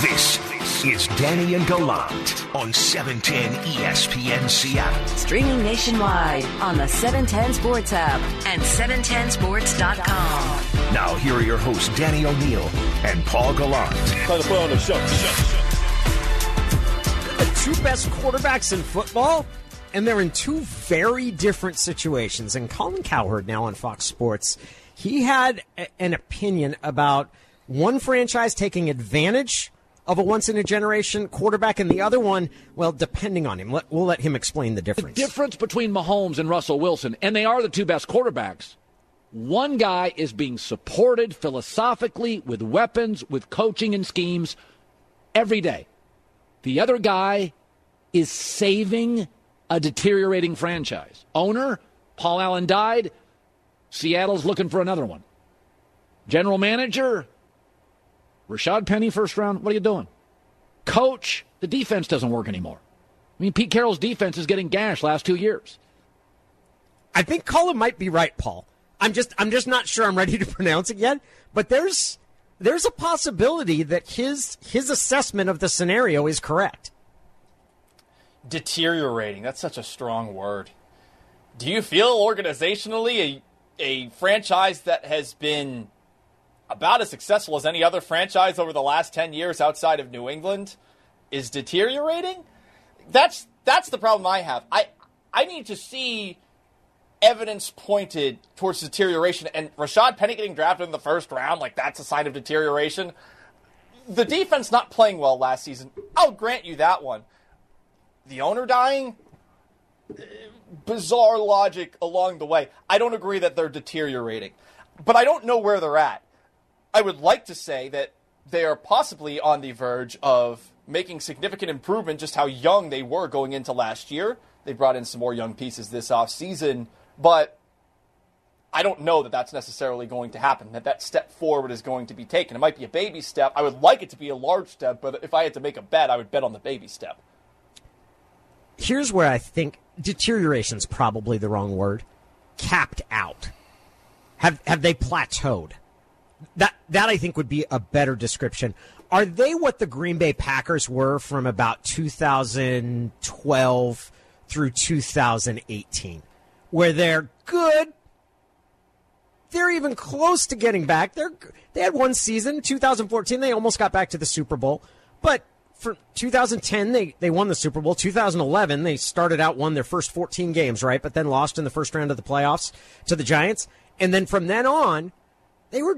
This is Danny and Gallant on 710 ESPN Seattle. Streaming nationwide on the 710 Sports app and 710sports.com. Now here are your hosts, Danny O'Neill and Paul Gallant. Time to put on the show. The two best quarterbacks in football, and they're in two very different situations. And Colin Cowherd, now on Fox Sports, he had an opinion about one franchise taking advantage of a once-in-a-generation quarterback, and the other one, well, depending on him. We'll let him explain the difference. The difference between Mahomes and Russell Wilson, and they are the two best quarterbacks, one guy is being supported philosophically with weapons, with coaching and schemes every day. The other guy is saving a deteriorating franchise. Owner, Paul Allen died. Seattle's looking for another one. General manager, Rashad Penny, first round. What are you doing? Coach, the defense doesn't work anymore. I mean, Pete Carroll's defense is getting gashed last 2 years. I think Colin might be right, Paul. I'm just not sure I'm ready to pronounce it yet. But there's a possibility that his assessment of the scenario is correct. Deteriorating. That's such a strong word. Do you feel organizationally a franchise that has been about as successful as any other franchise over the last 10 years outside of New England is deteriorating? That's the problem I have. I need to see evidence pointed towards deterioration, and Rashad Penny getting drafted in the first round, like that's a sign of deterioration. The defense not playing well last season, I'll grant you that one. The owner dying, bizarre logic along the way. I don't agree that they're deteriorating, but I don't know where they're at. I would like to say that they are possibly on the verge of making significant improvement, just how young they were going into last year. They brought in some more young pieces this offseason, but I don't know that that's necessarily going to happen, that step forward is going to be taken. It might be a baby step. I would like it to be a large step, but if I had to make a bet, I would bet on the baby step. Here's where I think deterioration is probably the wrong word. Capped out. Have they plateaued? That I think would be a better description. Are they what the Green Bay Packers were from about 2012 through 2018, where they're good? They're even close to getting back. They had one season, 2014, they almost got back to the Super Bowl. But for 2010, they won the Super Bowl. 2011, they started out, won their first 14 games, right? But then lost in the first round of the playoffs to the Giants. And then from then on, they were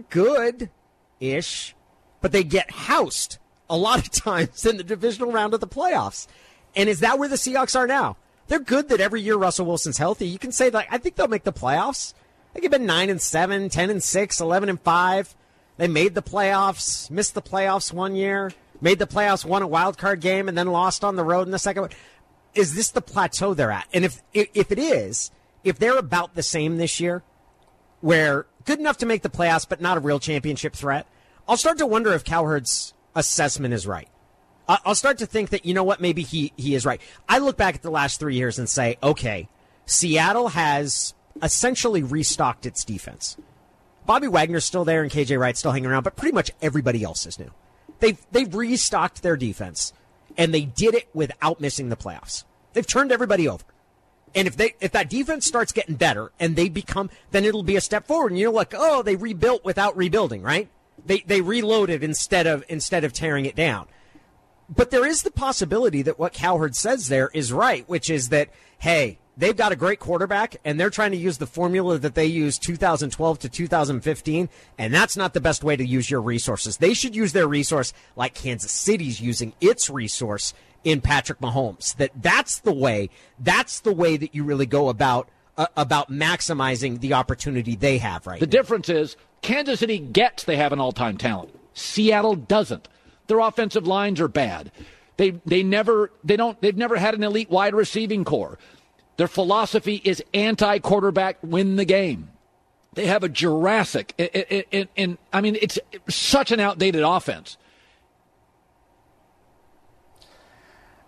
good-ish, but they get housed a lot of times in the divisional round of the playoffs. And is that where the Seahawks are now? They're good that every year Russell Wilson's healthy. You can say that I think they'll make the playoffs. I think they've been 9-7, 10-6, 11-5. They made the playoffs, missed the playoffs one year, made the playoffs, won a wild card game, and then lost on the road in the second one. Is this the plateau they're at? And if it is, if they're about the same this year, where good enough to make the playoffs but not a real championship threat, I'll start to wonder if Cowherd's assessment is right. I'll start to think that, you know what, maybe he is right. I look back at the last 3 years and say, okay, Seattle has essentially restocked its defense. Bobby Wagner's still there and KJ Wright's still hanging around, but pretty much everybody else is new. They've restocked their defense, and they did it without missing the playoffs. They've turned everybody over. And if that defense starts getting better and they become, then it'll be a step forward. And you're like, oh, they rebuilt without rebuilding, right? They reloaded instead of tearing it down. But there is the possibility that what Cowherd says there is right, which is that, hey, they've got a great quarterback and they're trying to use the formula that they used 2012 to 2015, and that's not the best way to use your resources. They should use their resource like Kansas City's using its resource in Patrick Mahomes. That's the way that you really go about maximizing the opportunity they have right now. The difference is Kansas City gets they have an all-time talent. Seattle doesn't. Their offensive lines are bad. They've never had an elite wide receiving core. Their philosophy is anti-quarterback, win the game. They have a Jurassic, and I mean, it's such an outdated offense.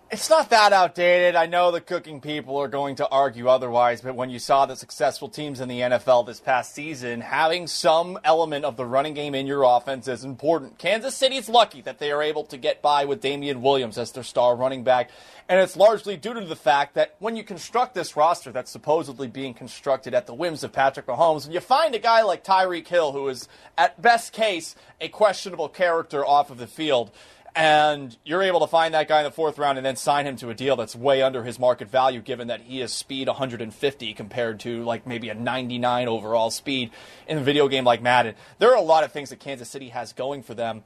It's not that outdated. I know the cooking people are going to argue otherwise, but when you saw the successful teams in the NFL this past season, having some element of the running game in your offense is important. Kansas City's lucky that they are able to get by with Damian Williams as their star running back, and it's largely due to the fact that when you construct this roster that's supposedly being constructed at the whims of Patrick Mahomes, and you find a guy like Tyreek Hill, who is, at best case, a questionable character off of the field, and you're able to find that guy in the fourth round and then sign him to a deal that's way under his market value, given that he is speed 150 compared to like maybe a 99 overall speed in a video game like Madden. There are a lot of things that Kansas City has going for them.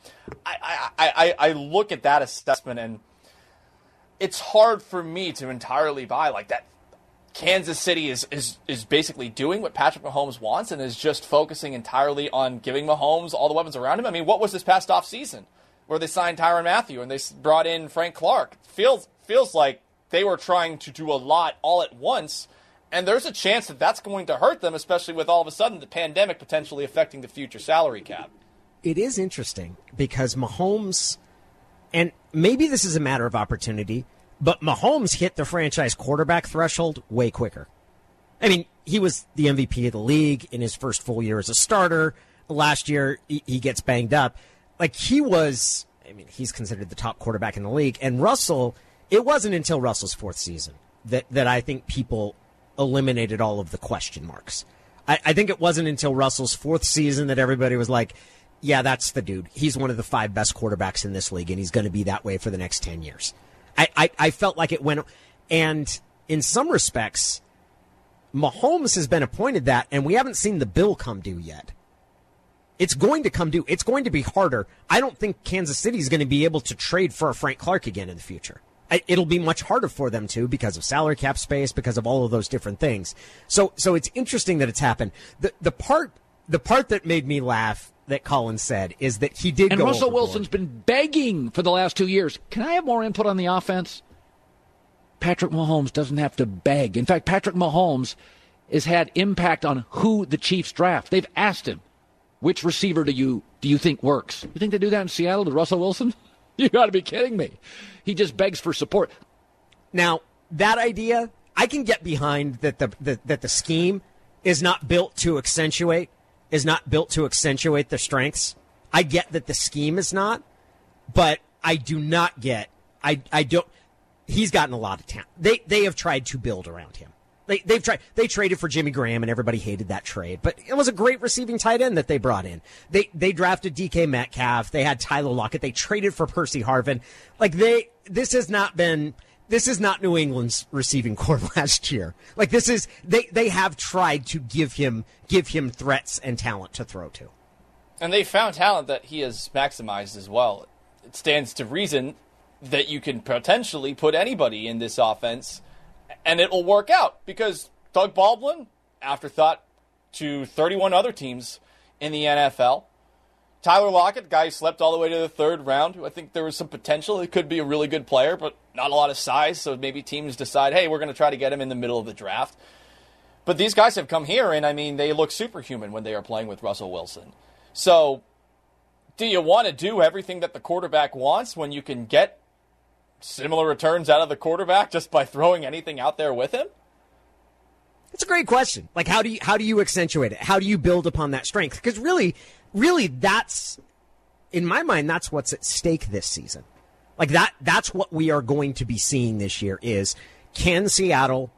I look at that assessment, and it's hard for me to entirely buy like that. Kansas City is basically doing what Patrick Mahomes wants and is just focusing entirely on giving Mahomes all the weapons around him. I mean, what was this past offseason? Where they signed Tyrann Mathieu and they brought in Frank Clark. Feels like they were trying to do a lot all at once, and there's a chance that that's going to hurt them, especially with all of a sudden the pandemic potentially affecting the future salary cap. It is interesting because Mahomes, and maybe this is a matter of opportunity, but Mahomes hit the franchise quarterback threshold way quicker. I mean, he was the MVP of the league in his first full year as a starter. Last year, he gets banged up. Like, he's considered the top quarterback in the league. And Russell, it wasn't until Russell's fourth season that I think people eliminated all of the question marks. I think it wasn't until Russell's fourth season that everybody was like, yeah, that's the dude. He's one of the 5 best quarterbacks in this league, and he's going to be that way for the next 10 years. I felt like it went, and in some respects, Mahomes has been appointed that, and we haven't seen the bill come due yet. It's going to come due. It's going to be harder. I don't think Kansas City is going to be able to trade for a Frank Clark again in the future. It'll be much harder for them to because of salary cap space, because of all of those different things. So it's interesting that it's happened. The part that made me laugh that Colin said is that he did. And go Russell overboard. Wilson's been begging for the last 2 years. Can I have more input on the offense? Patrick Mahomes doesn't have to beg. In fact, Patrick Mahomes has had impact on who the Chiefs draft. They've asked him, which receiver do you think works? You think they do that in Seattle to Russell Wilson? You got to be kidding me. He just begs for support. Now, that idea, I can get behind that the scheme is not built to accentuate their strengths. I get that the scheme is not, but I do not get, I don't, he's gotten a lot of talent. They have tried to build around him. They traded for Jimmy Graham, and everybody hated that trade. But it was a great receiving tight end that they brought in. They drafted DK Metcalf. They had Tyler Lockett. They traded for Percy Harvin. Like, this is not New England's receiving core last year. Like, they have tried to give him threats and talent to throw to. And they found talent that he has maximized as well. It stands to reason that you can potentially put anybody in this offense and it will work out, because Doug Baldwin, afterthought to 31 other teams in the NFL. Tyler Lockett, guy who slept all the way to the third round, who I think there was some potential. He could be a really good player, but not a lot of size, so maybe teams decide, hey, we're going to try to get him in the middle of the draft. But these guys have come here, and, I mean, they look superhuman when they are playing with Russell Wilson. So do you want to do everything that the quarterback wants when you can get similar returns out of the quarterback just by throwing anything out there with him? It's a great question. Like, how do you accentuate it? How do you build upon that strength? Because really, that's, in my mind, that's what's at stake this season. Like, that's what we are going to be seeing this year is, can Seattle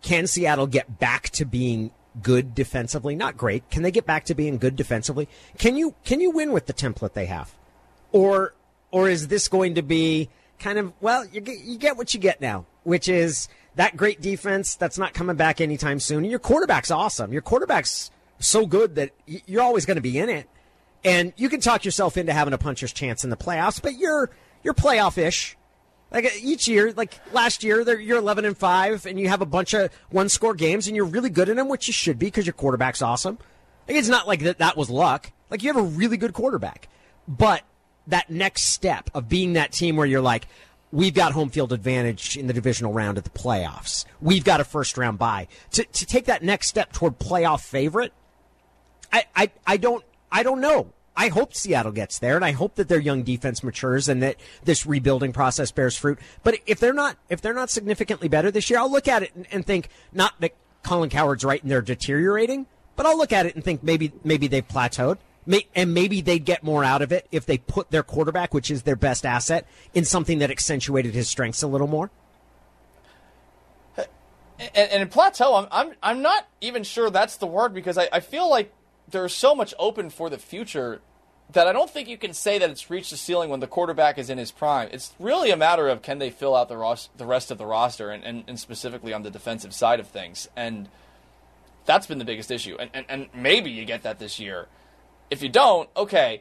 get back to being good defensively? Not great. Can they get back to being good defensively? Can you win with the template they have? Or is this going to be kind of, well, you get what you get now, which is that great defense that's not coming back anytime soon. And your quarterback's awesome. Your quarterback's so good that you're always going to be in it. And you can talk yourself into having a puncher's chance in the playoffs, but you're playoff-ish. Like each year, like last year, you're 11-5, and you have a bunch of one-score games, and you're really good in them, which you should be because your quarterback's awesome. Like, it's not like that was luck. Like, you have a really good quarterback. But that next step of being that team where you're like, we've got home field advantage in the divisional round of the playoffs. We've got a first-round bye. To take that next step toward playoff favorite, I don't know. I hope Seattle gets there, and I hope that their young defense matures and that this rebuilding process bears fruit. But if they're not significantly better this year, I'll look at it and think not that Colin Cowherd's right and they're deteriorating, but I'll look at it and think maybe they've plateaued. And maybe they'd get more out of it if they put their quarterback, which is their best asset, in something that accentuated his strengths a little more. And in plateau, I'm not even sure that's the word, because I feel like there's so much open for the future that I don't think you can say that it's reached the ceiling when the quarterback is in his prime. It's really a matter of can they fill out the rest of the roster, and specifically on the defensive side of things. And that's been the biggest issue. And maybe you get that this year. If you don't, okay,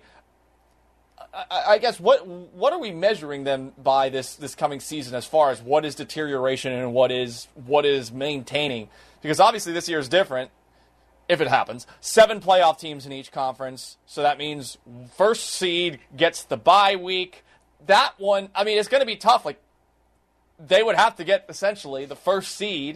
I guess what are we measuring them by this coming season as far as what is deterioration and what is maintaining? Because obviously this year is different, if it happens. 7 playoff teams in each conference, so that means first seed gets the bye week. That one, I mean, it's going to be tough. Like, they would have to get essentially the first seed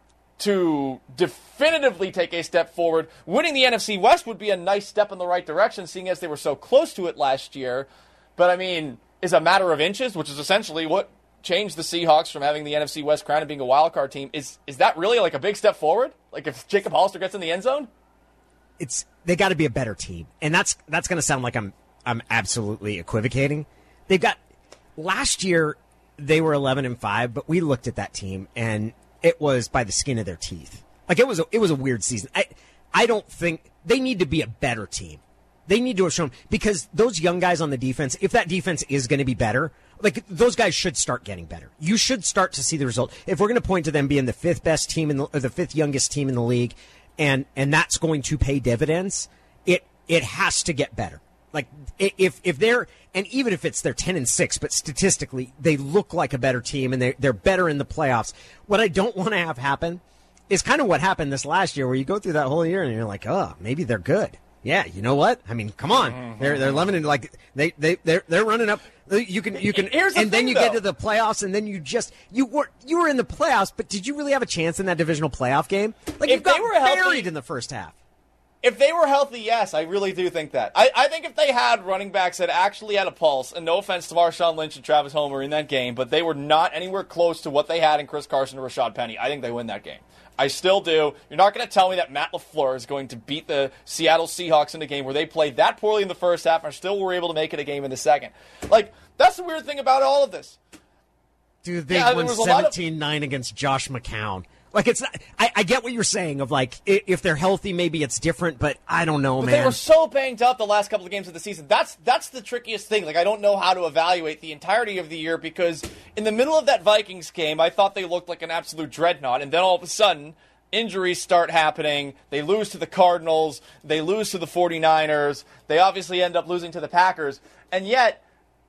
to definitively take a step forward. Winning the NFC West would be a nice step in the right direction, seeing as they were so close to it last year. But, I mean, is a matter of inches, which is essentially what changed the Seahawks from having the NFC West crown and being a wild-card team. Is that really like a big step forward? Like if Jacob Hollister gets in the end zone? They got to be a better team. And that's going to sound like I'm absolutely equivocating. They've got last year they were 11-5, but we looked at that team and it was by the skin of their teeth. Like it was a weird season. I don't think they need to be a better team. They need to have shown, because those young guys on the defense, if that defense is going to be better, like those guys should start getting better. You should start to see the result. If we're going to point to them being the 5th best team or the 5th youngest team in the league, and that's going to pay dividends, it has to get better. Like if they're, and even if it's they're 10-6, but statistically they look like a better team and they're better in the playoffs. What I don't want to have happen is kind of what happened this last year, where you go through that whole year and you're like, oh, maybe they're good. Yeah, you know what? I mean, come on, they're 11 and like they're running up. You can. And then you get to the playoffs, and then you were in the playoffs, but did you really have a chance in that divisional playoff game? Like you got buried in the first half. If they were healthy, yes, I really do think that. I think if they had running backs that actually had a pulse, and no offense to Marshawn Lynch and Travis Homer in that game, but they were not anywhere close to what they had in Chris Carson and Rashad Penny, I think they win that game. I still do. You're not going to tell me that Matt LaFleur is going to beat the Seattle Seahawks in a game where they played that poorly in the first half and still were able to make it a game in the second. Like, that's the weird thing about all of this. Dude, they won 17-9 against Josh McCown. Like, it's not, I get what you're saying of, like, if they're healthy, maybe it's different, but I don't know, man. They were so banged up the last couple of games of the season. That's the trickiest thing. Like, I don't know how to evaluate the entirety of the year, because in the middle of that Vikings game, I thought they looked like an absolute dreadnought, and then all of a sudden, injuries start happening. They lose to the Cardinals. They lose to the 49ers. They obviously end up losing to the Packers. And yet,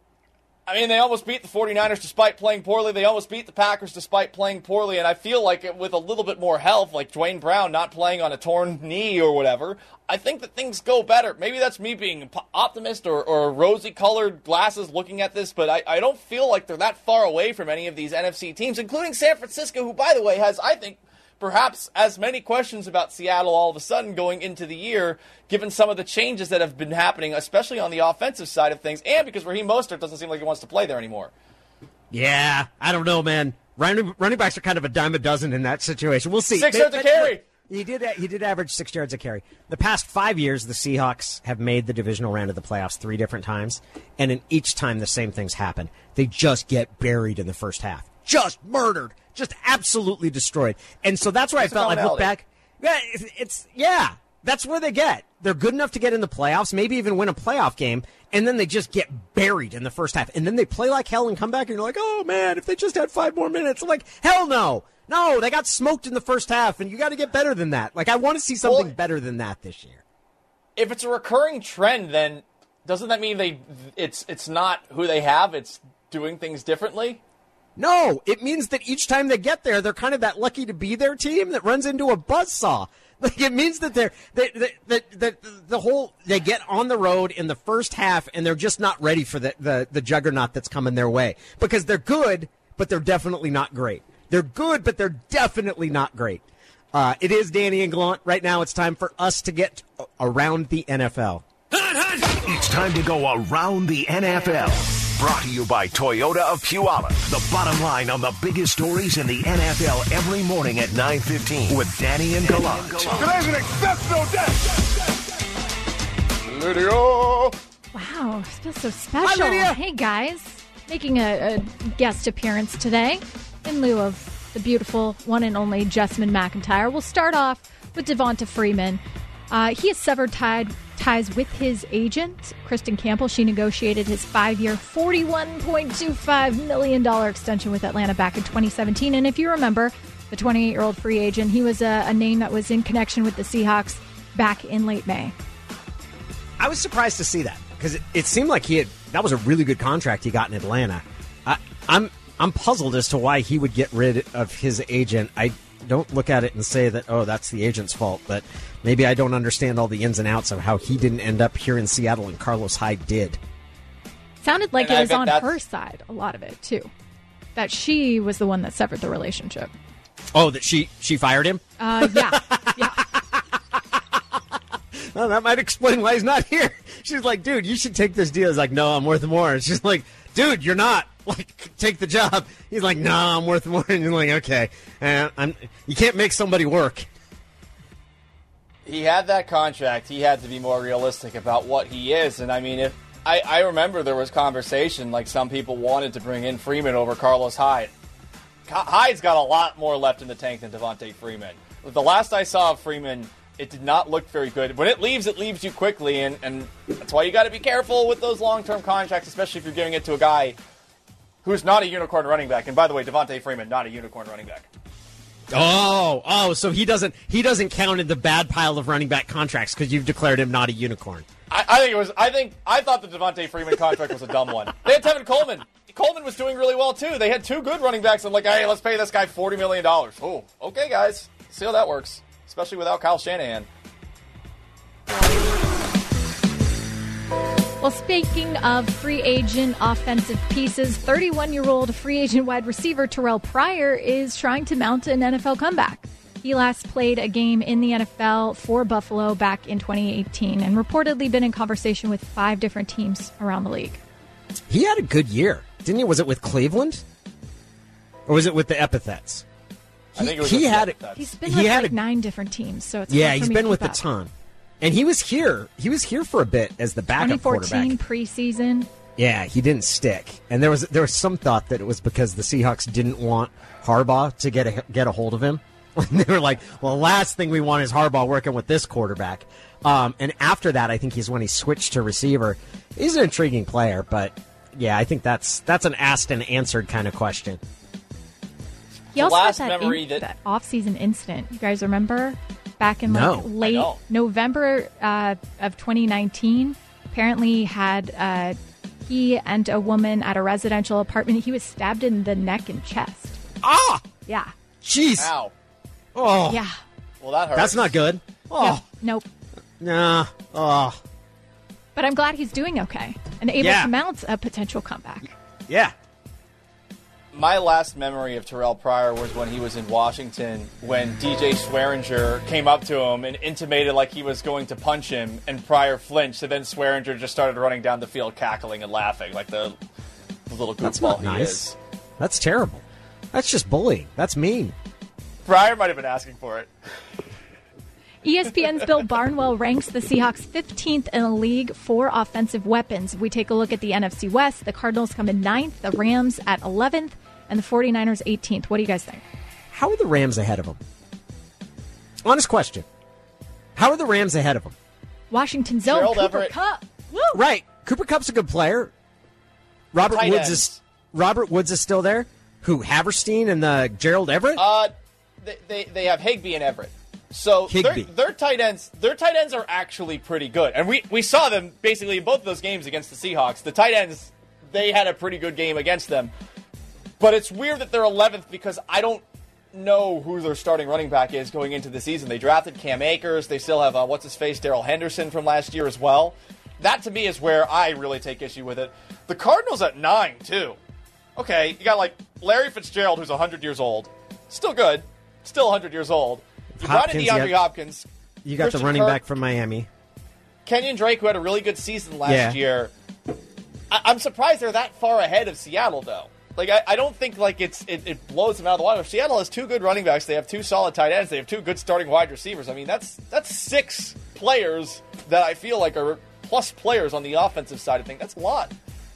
I mean, they almost beat the 49ers despite playing poorly. They almost beat the Packers despite playing poorly. And I feel like with a little bit more health, like Dwayne Brown not playing on a torn knee or whatever, I think that things go better. Maybe that's me being an optimist or rosy-colored glasses looking at this, but I don't feel like they're that far away from any of these NFC teams, including San Francisco, who, by the way, has, I think, perhaps as many questions about Seattle all of a sudden going into the year, given some of the changes that have been happening, especially on the offensive side of things, and because Raheem Mostert doesn't seem like he wants to play there anymore. Yeah, I don't know, man. Running backs are kind of a dime a dozen in that situation. We'll see. 6 yards a carry. He did average 6 yards a carry. The past 5 years, the Seahawks have made the divisional round of the playoffs 3 different times, and in each time the same things happen. They just get buried in the first half. Just murdered. Just absolutely destroyed. And so that's where I felt like, look back. Yeah, that's where they get. They're good enough to get in the playoffs, maybe even win a playoff game, and then they just get buried in the first half. And then they play like hell and come back, and you're like, oh, man, if they just had 5 more minutes. I'm like, hell no. No, they got smoked in the first half, and you got to get better than that. Like, I want to see something better than that this year. If it's a recurring trend, then doesn't that mean it's not who they have, it's doing things differently? No, it means that each time they get there, they're kind of that lucky to be their team that runs into a buzzsaw. Like, it means that they get on the road in the first half and they're just not ready for the juggernaut that's coming their way, because they're good, but they're definitely not great. They're good, but they're definitely not great. It is Danny and Gallant. Right now, it's time for us to get around the NFL. Hot, hot. It's time to go around the NFL. Brought to you by Toyota of Puyallup. The bottom line on the biggest stories in the NFL every morning at 9:15 with Danny and Gallant. Today's an exceptional day. Lydia. Wow, it feels so special. Hi, Lydia. Hey, guys. Making a guest appearance today in lieu of the beautiful one and only Jessamine McIntyre. We'll start off with Devonta Freeman. He has severed ties with his agent, Kristen Campbell. She negotiated his 5-year, $41.25 million extension with Atlanta back in 2017. And if you remember, the 28-year-old free agent, he was a name that was in connection with the Seahawks back in late May. I was surprised to see that because it seemed like that was a really good contract he got in Atlanta. I'm puzzled as to why he would get rid of his agent. I don't look at it and say that, oh, that's the agent's fault, but maybe I don't understand all the ins and outs of how he didn't end up here in Seattle and Carlos Hyde did. Sounded like it was on her side, a lot of it, too. That she was the one that severed the relationship. Oh, that she fired him? Yeah. Well, that might explain why he's not here. She's like, dude, you should take this deal. He's like, no, I'm worth more. And she's like, dude, you're not. Like, take the job. He's like, no, I'm worth more. And you're like, okay. You can't make somebody work. He had that contract. He had to be more realistic about what he is. And, I mean, I remember there was conversation, like some people wanted to bring in Freeman over Carlos Hyde. Hyde's got a lot more left in the tank than Devonta Freeman. The last I saw of Freeman, it did not look very good. When it leaves you quickly, and that's why you got to be careful with those long-term contracts, especially if you're giving it to a guy who's not a unicorn running back. And by the way, Devonta Freeman, not a unicorn running back. Oh, so he doesn't count in the bad pile of running back contracts because you've declared him not a unicorn. I thought the Devonta Freeman contract was a dumb one. They had Tevin Coleman. Coleman was doing really well too. They had two good running backs. I'm like, hey, let's pay this guy $40 million. Oh, okay, guys. See how that works, especially without Kyle Shanahan. Well, speaking of free agent offensive pieces, 31-year-old free agent wide receiver Terrell Pryor is trying to mount an NFL comeback. He last played a game in the NFL for Buffalo back in 2018 and reportedly been in conversation with 5 different teams around the league. He had a good year, didn't he? Was it with Cleveland? Or was it with the Epithets? I think it was with the Epithets. He's been with 9 different teams, so it's yeah, hard for he's me been to with keep a up. ton. And he was here. He was here for a bit as the backup 2014 quarterback. preseason. Yeah, he didn't stick. And there was some thought that it was because the Seahawks didn't want Harbaugh to get a hold of him. They were like, well, the last thing we want is Harbaugh working with this quarterback. And after that, I think he's when he switched to receiver. He's an intriguing player, but yeah, I think that's an asked and answered kind of question. He also last had memory that off-season incident. You guys remember? Back in late I know. November of 2019, apparently had he and a woman at a residential apartment. He was stabbed in the neck and chest. Ah! Yeah. Jeez. Ow. Oh. Yeah. Well, that hurts. That's not good. Oh. Nope. Nah. Oh. But I'm glad he's doing okay and able to mount a potential comeback. Yeah. My last memory of Terrell Pryor was when he was in Washington when DJ Swearinger came up to him and intimated like he was going to punch him, and Pryor flinched, and then Swearinger just started running down the field cackling and laughing like the little That's goofball not he nice. is. That's terrible. That's just bullying. That's mean. Pryor might have been asking for it. ESPN's Bill Barnwell ranks the Seahawks 15th in the league for offensive weapons. If we take a look at the NFC West, the Cardinals come in 9th, the Rams at 11th, and the 49ers 18th. What do you guys think? How are the Rams ahead of them? Honest question. How are the Rams ahead of them? Washington's own Gerald Cooper Everett. Kupp. Woo! Right. Cooper Kupp's a good player. Robert Tight Woods is still there. Who? Haverstein and the Gerald Everett? They have Higbee and Everett. So their tight ends are actually pretty good. And we saw them basically in both of those games against the Seahawks. The tight ends, they had a pretty good game against them. But it's weird that they're 11th because I don't know who their starting running back is going into the season. They drafted Cam Akers. They still have, Darrell Henderson from last year as well. That, to me, is where I really take issue with it. The Cardinals at 9, too. Okay, you got, like, Larry Fitzgerald, who's 100 years old. Still good. Still 100 years old. You brought in DeAndre Hopkins. You got Christian the running Kirk. back from Miami. Kenyon Drake, who had a really good season last year. I'm surprised they're that far ahead of Seattle, though. Like, I don't think like it blows them out of the water. Seattle has 2 good running backs. They have 2 solid tight ends. They have 2 good starting wide receivers. I mean, that's 6 players that I feel like are plus players on the offensive side of things. That's a lot.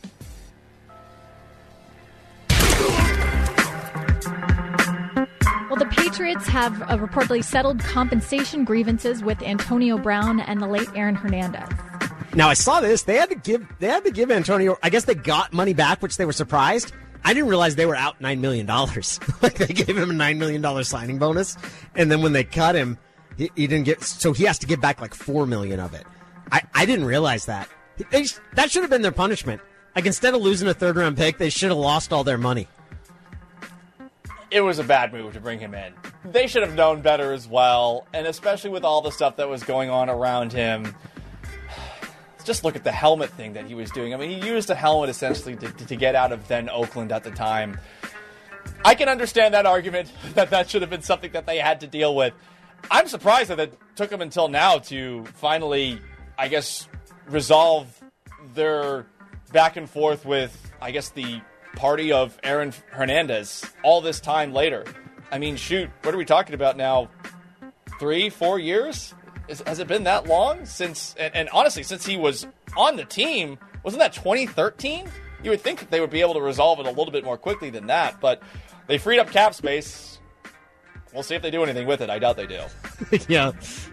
Well, the Patriots have reportedly settled compensation grievances with Antonio Brown and the late Aaron Hernandez. Now, I saw this. They had to give Antonio, I guess they got money back, which they were surprised. I didn't realize they were out $9 million. Like, they gave him a $9 million signing bonus. And then when they cut him, he didn't get, so he has to give back like $4 million of it. I didn't realize that. That should have been their punishment. Like, instead of losing a 3rd-round pick, they should have lost all their money. It was a bad move to bring him in. They should have known better as well, and especially with all the stuff that was going on around him. Just look at the helmet thing that he was doing. I mean, he used a helmet essentially to get out of then Oakland at the time. I can understand that argument that should have been something that they had to deal with. I'm surprised that it took them until now to finally, I guess, resolve their back and forth with, I guess, the party of Aaron Hernandez all this time later. I mean, shoot, what are we talking about now? 3-4 years? Has it been that long since, and honestly, since he was on the team, wasn't that 2013? You would think that they would be able to resolve it a little bit more quickly than that, but they freed up cap space. We'll see if they do anything with it. I doubt they do. Yeah,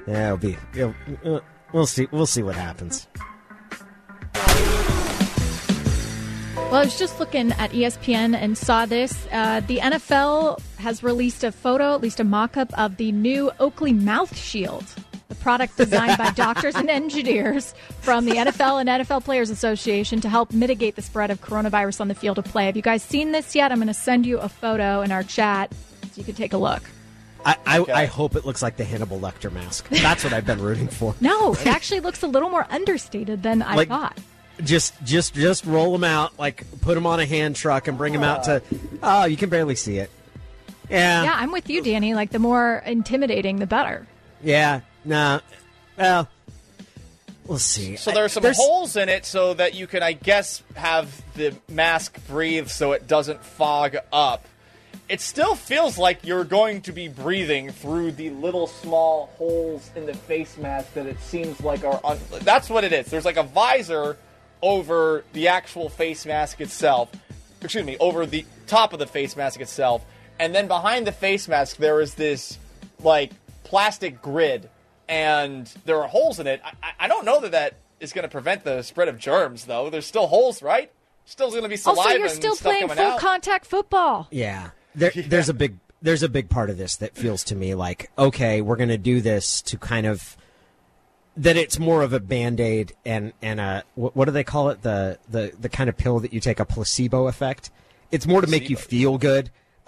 we'll see. We'll see what happens. Well, I was just looking at ESPN and saw this. The NFL has released a photo, at least a mock-up, of the new Oakley mouth shield, the product designed by doctors and engineers from the NFL and NFL Players Association to help mitigate the spread of coronavirus on the field of play. Have you guys seen this yet? I'm going to send you a photo in our chat so you can take a look. I hope it looks like the Hannibal Lecter mask. That's what I've been rooting for. No, it actually looks a little more understated than I thought. Just roll them out, like put them on a hand truck and bring them out to. Oh, you can barely see it. Yeah, I'm with you, Danny. Like, the more intimidating, the better. Yeah, nah. Well, we'll see. So there's some holes in it so that you can, I guess, have the mask breathe so it doesn't fog up. It still feels like you're going to be breathing through the little small holes in the face mask that it seems like are on. That's what it is. There's like a visor over the actual face mask itself. Excuse me, over the top of the face mask itself. And then behind the face mask, there is this, like, plastic grid. And there are holes in it. I don't know that is going to prevent the spread of germs, though. There's still holes, right? Still going to be saliva also, you're still and stuff playing coming full out. contact football. Yeah. There's a big part of this that feels to me like, okay, we're going to do this to kind of, that it's more of a Band-Aid and a, what do they call it? The kind of pill that you take, a placebo effect. It's more to make you feel good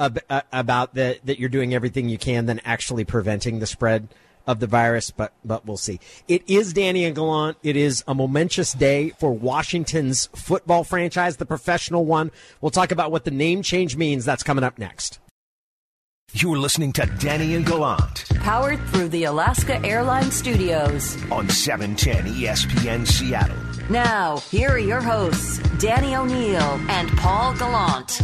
about that you're doing everything you can than actually preventing the spread of the virus, but we'll see. It is Danny and Gallant. It is a momentous day for Washington's football franchise, the professional one. We'll talk about what the name change means. That's coming up next. You're listening to Danny and Gallant Powered through the Alaska Airlines Studios. on 710 ESPN Seattle. Now, here are your hosts, Danny O'Neill and Paul Gallant.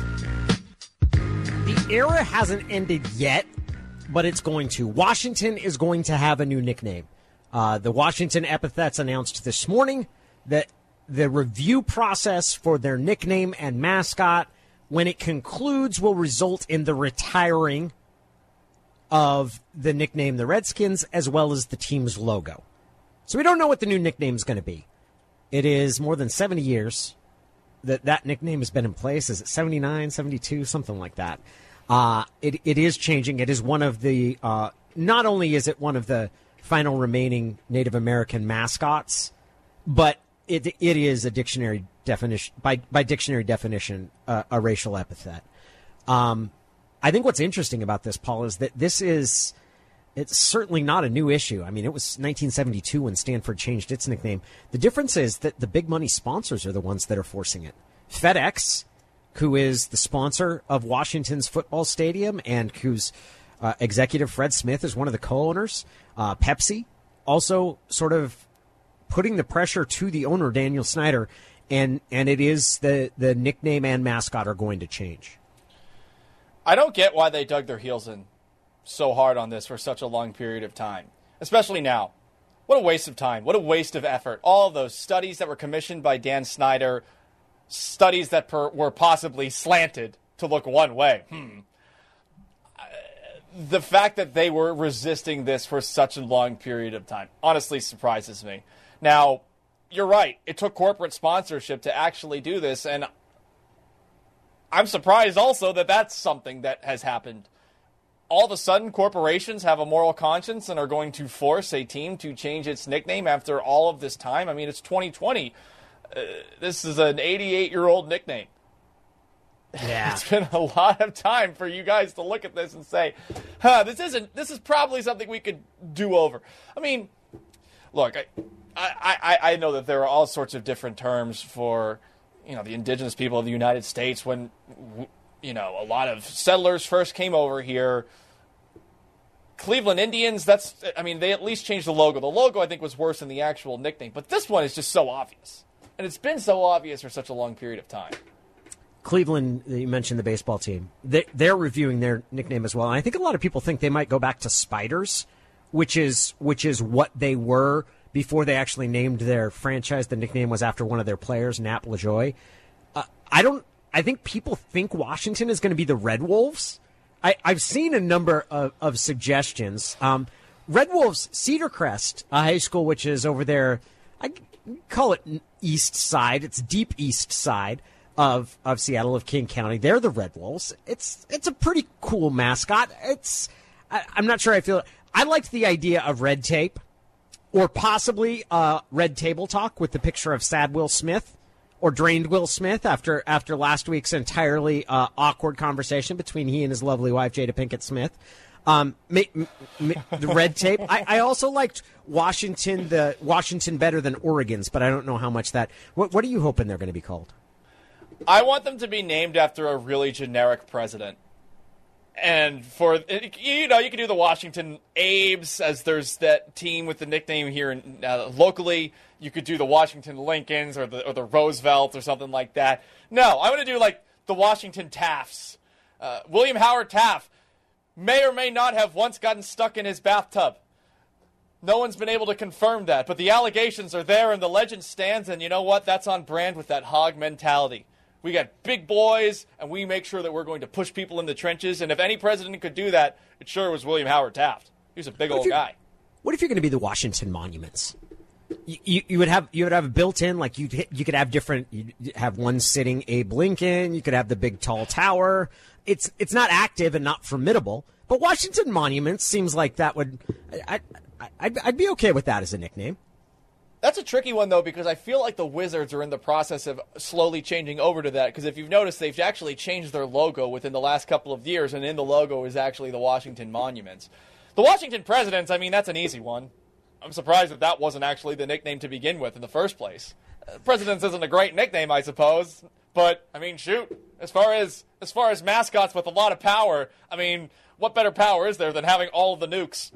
The era hasn't ended yet, but it's going to. Washington is going to have a new nickname. The Washington Epithets announced this morning that the review process for their nickname and mascot, when it concludes, will result in the retiring of the nickname the Redskins as well as the team's logo. So we don't know what the new nickname is going to be. It is more than 70 years that nickname has been in place. Is it 79, 72, something like that? It is changing. It is one of the, not only is it one of the final remaining Native American mascots, but it is a dictionary definition, by dictionary definition, a racial epithet. I think what's interesting about this, Paul, is that it's certainly not a new issue. I mean, it was 1972 when Stanford changed its nickname. The difference is that the big money sponsors are the ones that are forcing it. FedEx, who is the sponsor of Washington's football stadium and whose executive Fred Smith is one of the co-owners. Pepsi also sort of putting the pressure to the owner, Daniel Snyder, and it is the nickname and mascot are going to change. I don't get why they dug their heels in so hard on this for such a long period of time, especially now. What a waste of time. What a waste of effort. All of those studies that were commissioned by Dan Snyder, studies that were possibly slanted to look one way. The fact that they were resisting this for such a long period of time honestly surprises me. Now, you're right. It took corporate sponsorship to actually do this, and I'm surprised also that that's something that has happened. All of a sudden, corporations have a moral conscience and are going to force a team to change its nickname after all of this time. I mean, it's 2020. This is an 88-year-old nickname. Yeah. It's been a lot of time for you guys to look at this and say, this is probably something we could do over. I mean, look, I know that there are all sorts of different terms for, the indigenous people of the United States when, a lot of settlers first came over here. Cleveland Indians, they at least changed the logo. The logo, I think, was worse than the actual nickname. But this one is just so obvious. And it's been so obvious for such a long period of time. Cleveland, you mentioned the baseball team. They're reviewing their nickname as well. And I think a lot of people think they might go back to Spiders, which is what they were before they actually named their franchise. The nickname was after one of their players, Nap LaJoie. I think people think Washington is going to be the Red Wolves. I've seen a number of suggestions. Red Wolves, Cedar Crest, a high school which is over there, I call it east side. It's deep east side of Seattle, of King County. They're the Red Wolves. It's a pretty cool mascot. I'm not sure I feel it. I liked the idea of red tape, or possibly Red Table Talk with the picture of sad Will Smith or drained Will Smith after last week's entirely awkward conversation between he and his lovely wife, Jada Pinkett Smith. The red tape. I also liked Washington better than Oregon's, but I don't know how much that. What are you hoping they're going to be called? I want them to be named after a really generic president. And for, you can do the Washington Abes, as there's that team with the nickname here locally. You could do the Washington Lincolns or the Roosevelt or something like that. No, I want to do like the Washington Tafts. William Howard Taft may or may not have once gotten stuck in his bathtub. No one's been able to confirm that, but the allegations are there and the legend stands, and you know what? That's on brand with that hog mentality. We got big boys, and we make sure that we're going to push people in the trenches. And if any president could do that, it sure was William Howard Taft. He was a big old guy. What if you're going to be the Washington Monuments? You would have built in, like you could have different. You'd have one sitting Abe Lincoln. You could have the big tall tower. It's not active and not formidable, but Washington Monuments seems like that would. I'd be okay with that as a nickname. That's a tricky one, though, because I feel like the Wizards are in the process of slowly changing over to that, because if you've noticed, they've actually changed their logo within the last couple of years, and in the logo is actually the Washington Monuments. The Washington Presidents, that's an easy one. I'm surprised that wasn't actually the nickname to begin with in the first place. Presidents isn't a great nickname, I suppose, but, shoot, as far as mascots with a lot of power, what better power is there than having all of the nukes?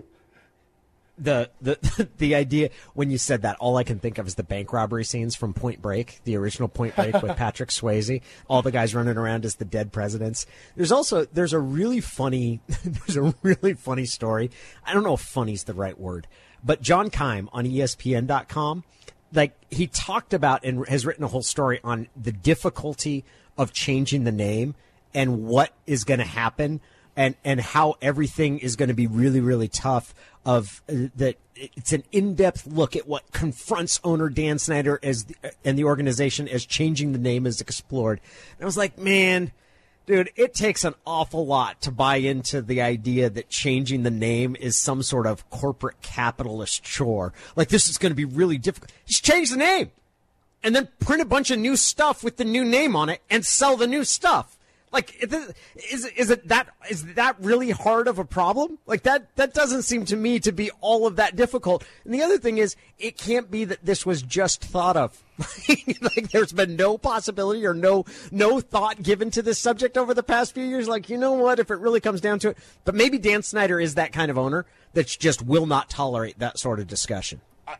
The idea when you said that, all I can think of is the bank robbery scenes from Point Break, the original Point Break with Patrick Swayze. All the guys running around as the dead presidents. There's a really funny story. I don't know if funny's the right word, but John Keim on ESPN.com, he talked about and has written a whole story on the difficulty of changing the name and what is going to happen. And how everything is going to be really, really tough. That it's an in-depth look at what confronts owner Dan Snyder and the organization as changing the name is explored. And I was like, man, dude, it takes an awful lot to buy into the idea that changing the name is some sort of corporate capitalist chore. Like, this is going to be really difficult. Just change the name and then print a bunch of new stuff with the new name on it and sell the new stuff. Like, is that really hard of a problem? Like, that doesn't seem to me to be all of that difficult. And the other thing is, it can't be that this was just thought of. Like, there's been no possibility or no thought given to this subject over the past few years. Like, you know what, if it really comes down to it. But maybe Dan Snyder is that kind of owner that just will not tolerate that sort of discussion.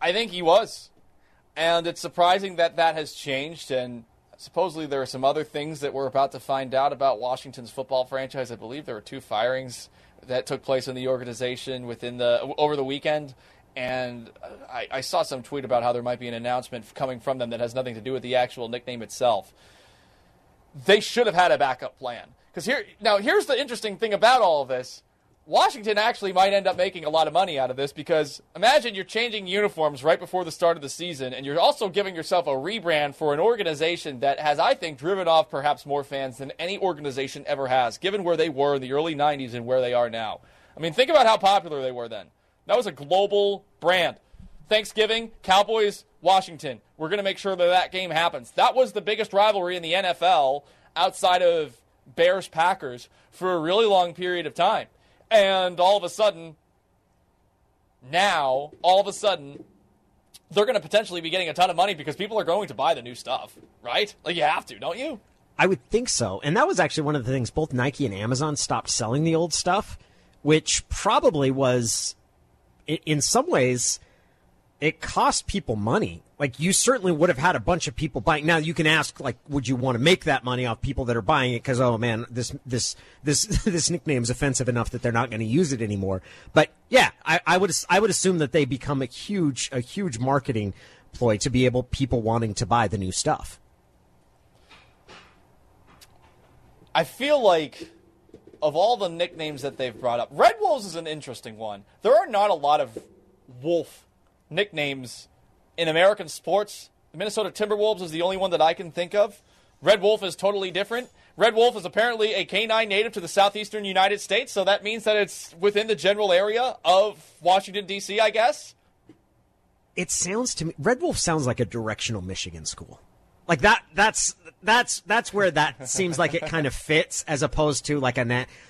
I think he was. And it's surprising that that has changed. And supposedly there are some other things that we're about to find out about Washington's football franchise. I believe there were 2 firings that took place in the organization over the weekend. And I saw some tweet about how there might be an announcement coming from them that has nothing to do with the actual nickname itself. They should have had a backup plan. Because here's the interesting thing about all of this. Washington actually might end up making a lot of money out of this, because imagine you're changing uniforms right before the start of the season, and you're also giving yourself a rebrand for an organization that has, I think, driven off perhaps more fans than any organization ever has, given where they were in the early 90s and where they are now. I mean, think about how popular they were then. That was a global brand. Thanksgiving, Cowboys, Washington. We're going to make sure that game happens. That was the biggest rivalry in the NFL outside of Bears-Packers for a really long period of time. And all of a sudden, they're going to potentially be getting a ton of money because people are going to buy the new stuff, right? Like, you have to, don't you? I would think so. And that was actually one of the things. Both Nike and Amazon stopped selling the old stuff, which probably was, in some ways, it cost people money. Like, you certainly would have had a bunch of people buying. Now, you can ask, like, would you want to make that money off people that are buying it because, oh man, this nickname is offensive enough that they're not going to use it anymore. But yeah, I would assume that they become a huge marketing ploy to be people wanting to buy the new stuff. I feel like of all the nicknames that they've brought up, Red Wolves is an interesting one. There are not a lot of wolf nicknames in American sports. The Minnesota Timberwolves is the only one that I can think of. Red Wolf is totally different. Red Wolf is apparently a canine native to the southeastern United States, so that means that it's within the general area of Washington, D.C., I guess. It sounds to me, Red Wolf sounds like a directional Michigan school. Like that's where that seems like it kind of fits, as opposed to like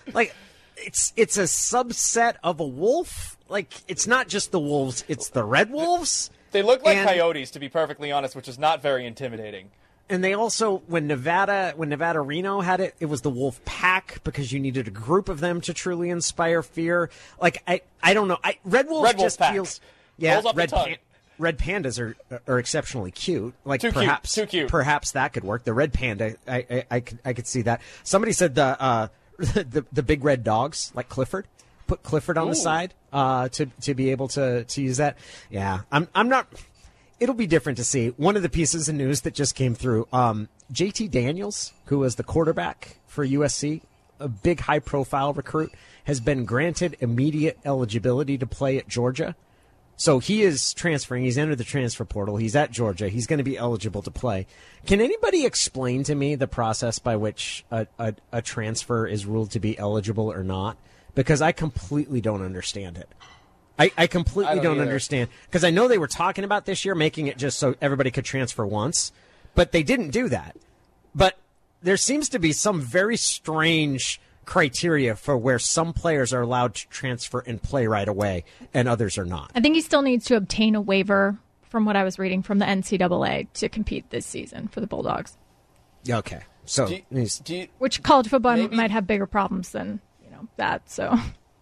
it's a subset of a wolf. Like, it's not just the wolves, it's the Red Wolves. They look like coyotes, to be perfectly honest, which is not very intimidating. And they also, when Nevada Reno had it, it was the Wolf Pack, because you needed a group of them to truly inspire fear. Like, I don't know. Red Wolf just Pack. Feels, yeah. Red pandas are exceptionally cute. Like, too cute. Perhaps that could work. The red panda, I could see that. Somebody said the big red dogs, like Clifford. Put Clifford on the side to be able to use that. Yeah, I'm not. It'll be different to see. One of the pieces of news that just came through, JT Daniels, who was the quarterback for USC, a big high-profile recruit, has been granted immediate eligibility to play at Georgia. So he is transferring. He's entered the transfer portal. He's at Georgia. He's going to be eligible to play. Can anybody explain to me the process by which a transfer is ruled to be eligible or not? Because I completely don't understand it. I completely don't understand. Because I know they were talking about this year making it just so everybody could transfer once, but they didn't do that. But there seems to be some very strange criteria for where some players are allowed to transfer and play right away and others are not. I think he still needs to obtain a waiver, from what I was reading, from the NCAA to compete this season for the Bulldogs. Okay. So, which college football might have bigger problems than that. So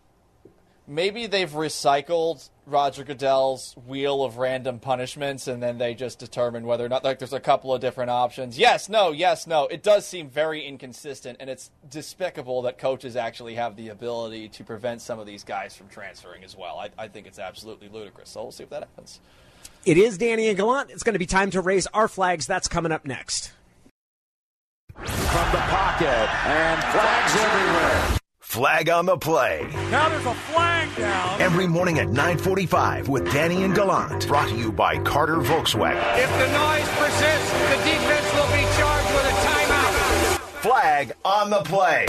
maybe they've recycled Roger Goodell's wheel of random punishments, and then they just determine whether or not, like, there's a couple of different options. Yes, no. It does seem very inconsistent, and it's despicable that coaches actually have the ability to prevent some of these guys from transferring as well. I think it's absolutely ludicrous. So we'll see if that happens. It is Danny and Gallant. It's going to be time to raise our flags. That's coming up next. From the pocket, and flags everywhere. Flag on the play. Now there's a flag down. Every morning at 9:45 with Danny and Gallant. Brought to you by Carter Volkswagen. If the noise persists, the defense will be charged with a timeout. Flag on the play.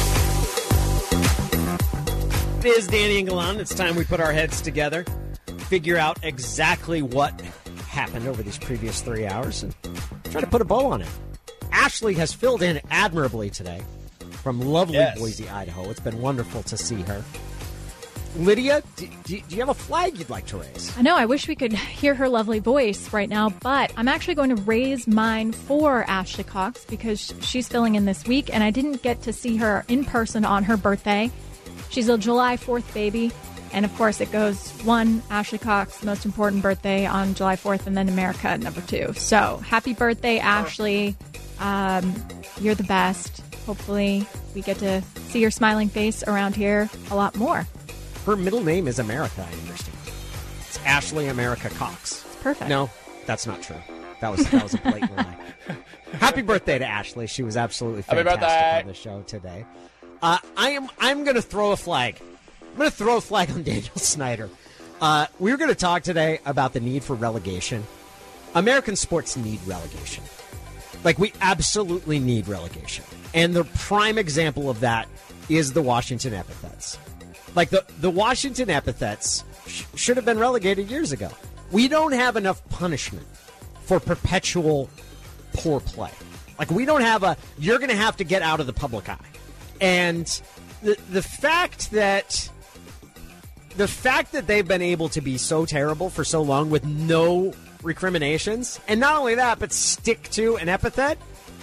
It is Danny and Gallant. It's time we put our heads together, figure out exactly what happened over these previous 3 hours, and try to put a bow on it. Ashley has filled in admirably today. From lovely Boise, Idaho. It's been wonderful to see her. Lydia, do you have a flag you'd like to raise? I know. I wish we could hear her lovely voice right now, but I'm actually going to raise mine for Ashley Cox because she's filling in this week, and I didn't get to see her in person on her birthday. She's a July 4th baby, And, of course, it goes 1, Ashley Cox, most important birthday on July 4th, and then America at number 2. So happy birthday, Ashley. You're the best. Hopefully we get to see your smiling face around here a lot more. Her middle name is America, I understand. It's Ashley America Cox. Perfect. No, that's not true. That was a blatant lie. Happy birthday to Ashley. She was absolutely fantastic on the show today. I'm going to throw a flag. I'm going to throw a flag on Daniel Snyder. We're going to talk today about the need for relegation. American sports need relegation. Like, we absolutely need relegation. And the prime example of that is the Washington Epithets. Like, the Washington Epithets should have been relegated years ago. We don't have enough punishment for perpetual poor play. Like, we don't have you're going to have to get out of the public eye. And the fact that they've been able to be so terrible for so long with no recriminations, and not only that, but stick to an epithet,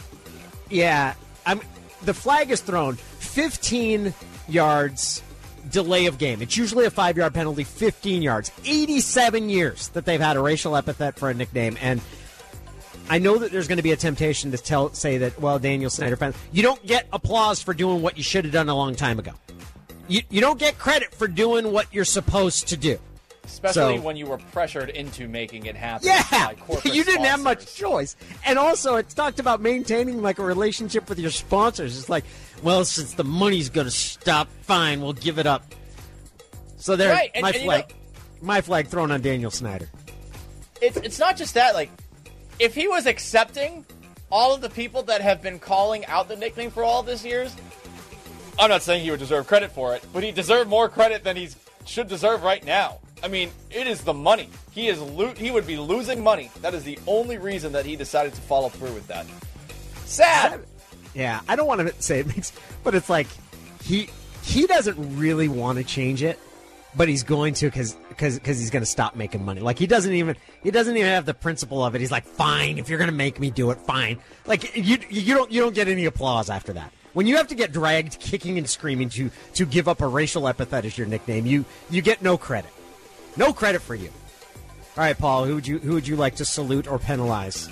the flag is thrown. 15 yards delay of game. It's usually a 5-yard penalty, 15 yards. 87 years that they've had a racial epithet for a nickname, and I know that there's going to be a temptation to say that, well, Daniel Snyder fans, you don't get applause for doing what you should have done a long time ago. You don't get credit for doing what you're supposed to do. Especially when you were pressured into making it happen. Yeah, by corporate you didn't have sponsors. much choice. And also, it's talked about maintaining like a relationship with your sponsors. It's like, well, since the money's going to stop, fine, we'll give it up. So there, right. my flag thrown on Daniel Snyder. It's not just that. Like, if he was accepting all of the people that have been calling out the nickname for all this years, I'm not saying he would deserve credit for it, but he deserved more credit than he should deserve right now. I mean, it is the money. He would be losing money. That is the only reason that he decided to follow through with that. Sad. Yeah, I don't want to say it makes, but it's like he doesn't really want to change it, but he's going to because he's going to stop making money. Like, he doesn't even have the principle of it. He's like, fine, if you're going to make me do it, fine. Like, you don't get any applause after that. When you have to get dragged kicking and screaming to give up a racial epithet as your nickname, you get no credit. No credit for you. All right, Paul, who would you like to salute or penalize?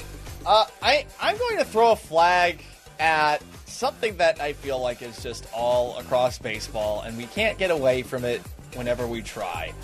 I'm going to throw a flag at something that I feel like is just all across baseball, and we can't get away from it whenever we try.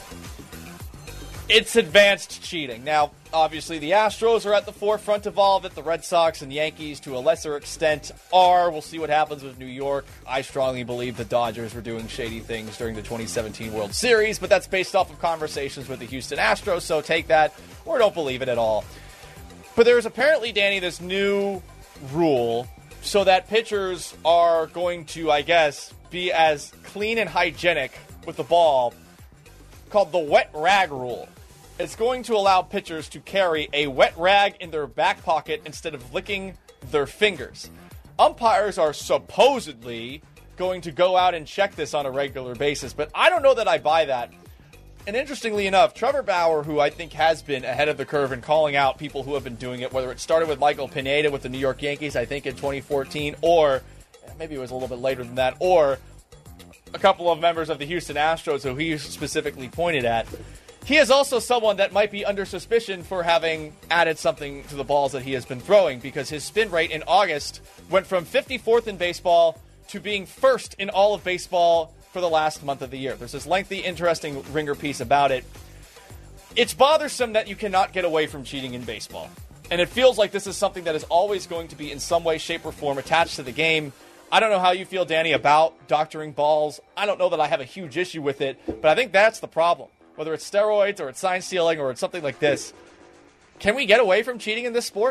It's advanced cheating. Now, obviously, the Astros are at the forefront of all of it. The Red Sox and Yankees, to a lesser extent, are. We'll see what happens with New York. I strongly believe the Dodgers were doing shady things during the 2017 World Series, but that's based off of conversations with the Houston Astros, so take that or don't believe it at all. But there's apparently, Danny, this new rule so that pitchers are going to, I guess, be as clean and hygienic with the ball, called the wet rag rule. It's going to allow pitchers to carry a wet rag in their back pocket instead of licking their fingers. Umpires are supposedly going to go out and check this on a regular basis, but I don't know that I buy that. And interestingly enough, Trevor Bauer, who I think has been ahead of the curve in calling out people who have been doing it, whether it started with Michael Pineda with the New York Yankees, I think in 2014, or maybe it was a little bit later than that, or a couple of members of the Houston Astros who he specifically pointed at. He is also someone that might be under suspicion for having added something to the balls that he has been throwing, because his spin rate in August went from 54th in baseball to being first in all of baseball for the last month of the year. There's this lengthy, interesting Ringer piece about it. It's bothersome that you cannot get away from cheating in baseball. And it feels like this is something that is always going to be in some way, shape, or form attached to the game. I don't know how you feel, Danny, about doctoring balls. I don't know that I have a huge issue with it, but I think that's the problem. Whether it's steroids or it's sign stealing or it's something like this, can we get away from cheating in this sport?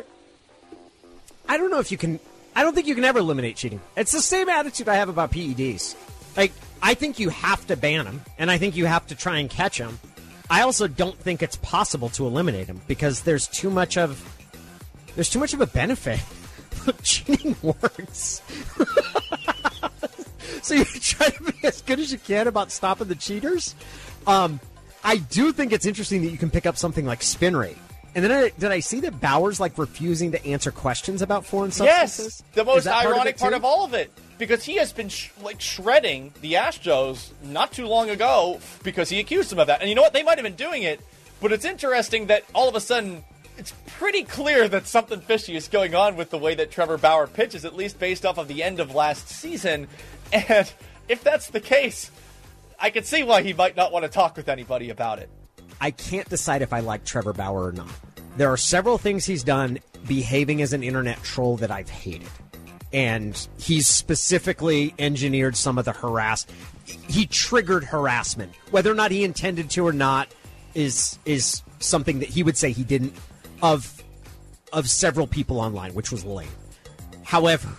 I don't know if you can. I don't think you can ever eliminate cheating. It's the same attitude I have about PEDs. Like, I think you have to ban them, and I think you have to try and catch them. I also don't think it's possible to eliminate them because there's too much of a benefit. Cheating works. So you try to be as good as you can about stopping the cheaters. I do think it's interesting that you can pick up something like spin rate. And then did I see that Bauer's refusing to answer questions about foreign substances? Yes, the most ironic part of all of it. Because he has been shredding the Astros not too long ago because he accused them of that. And you know what? They might have been doing it, but it's interesting that all of a sudden it's pretty clear that something fishy is going on with the way that Trevor Bauer pitches, at least based off of the end of last season. And if that's the case, I can see why he might not want to talk with anybody about it. I can't decide if I like Trevor Bauer or not. There are several things he's done behaving as an internet troll that I've hated. And he's specifically engineered some of the he triggered harassment. Whether or not he intended to or not is something that he would say he didn't of several people online, which was lame. However,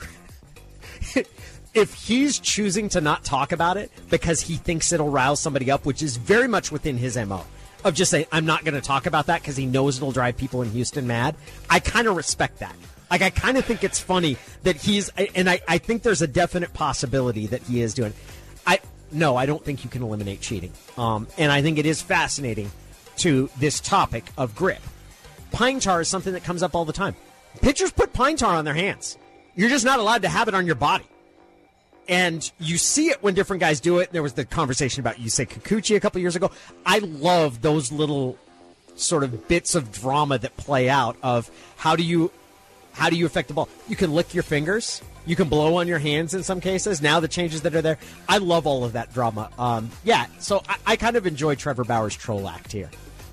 if he's choosing to not talk about it because he thinks it'll rouse somebody up, which is very much within his MO, of just saying, I'm not going to talk about that because he knows it'll drive people in Houston mad, I kind of respect that. I kind of think it's funny that I think there's a definite possibility that he is doing. I don't think you can eliminate cheating. And I think it is fascinating to this topic of grip. Pine tar is something that comes up all the time. Pitchers put pine tar on their hands. You're just not allowed to have it on your body. And you see it when different guys do it. There was the conversation about Yusei Kikuchi a couple years ago. I love those little sort of bits of drama that play out of how do you affect the ball? You can lick your fingers. You can blow on your hands in some cases. Now the changes that are there. I love all of that drama. So I kind of enjoy Trevor Bauer's troll act here.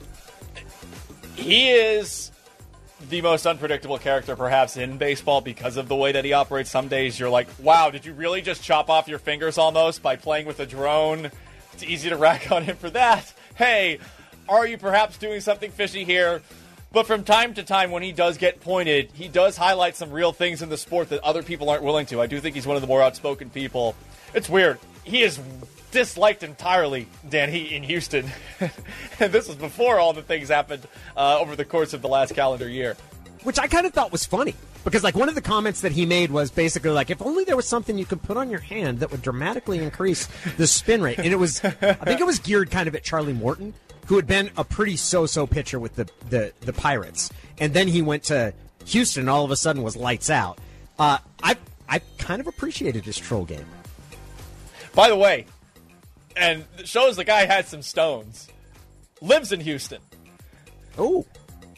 He is the most unpredictable character perhaps in baseball because of the way that he operates. Some days you're like, wow, did you really just chop off your fingers almost by playing with a drone? It's easy to rack on him for that. Hey, are you perhaps doing something fishy here? But from time to time, when he does get pointed, he does highlight some real things in the sport that other people aren't willing to. I do think he's one of the more outspoken people. It's weird. He is disliked entirely, Danny, in Houston. And this was before all the things happened over the course of the last calendar year. Which I kind of thought was funny. Because, one of the comments that he made was basically if only there was something you could put on your hand that would dramatically increase the spin rate. And I think it was geared kind of at Charlie Morton, who had been a pretty so-so pitcher with the Pirates. And then he went to Houston and all of a sudden was lights out. I kind of appreciated his troll game. By the way, and it shows the guy had some stones, lives in Houston. Oh,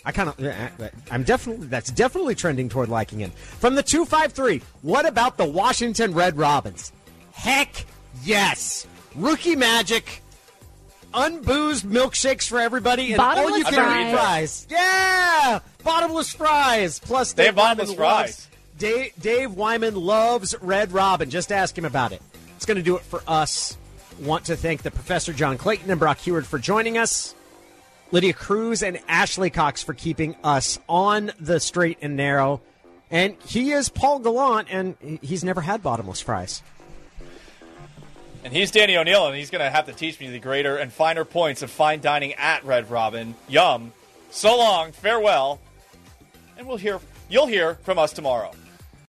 that's definitely trending toward liking him. From the 253, what about the Washington Red Robins? Heck yes. Rookie magic. Unboozed milkshakes for everybody and all you can eat fries. Yeah! Bottomless fries. Plus, they have bottomless fries. Dave Wyman loves Red Robin. Just ask him about it. It's going to do it for us. Want to thank the Professor John Clayton and Brock Heward for joining us. Lydia Cruz and Ashley Cox for keeping us on the straight and narrow. And he is Paul Gallant, and he's never had bottomless fries. And he's Danny O'Neill, and he's going to have to teach me the greater and finer points of fine dining at Red Robin. Yum. So long. Farewell. And you'll hear from us tomorrow.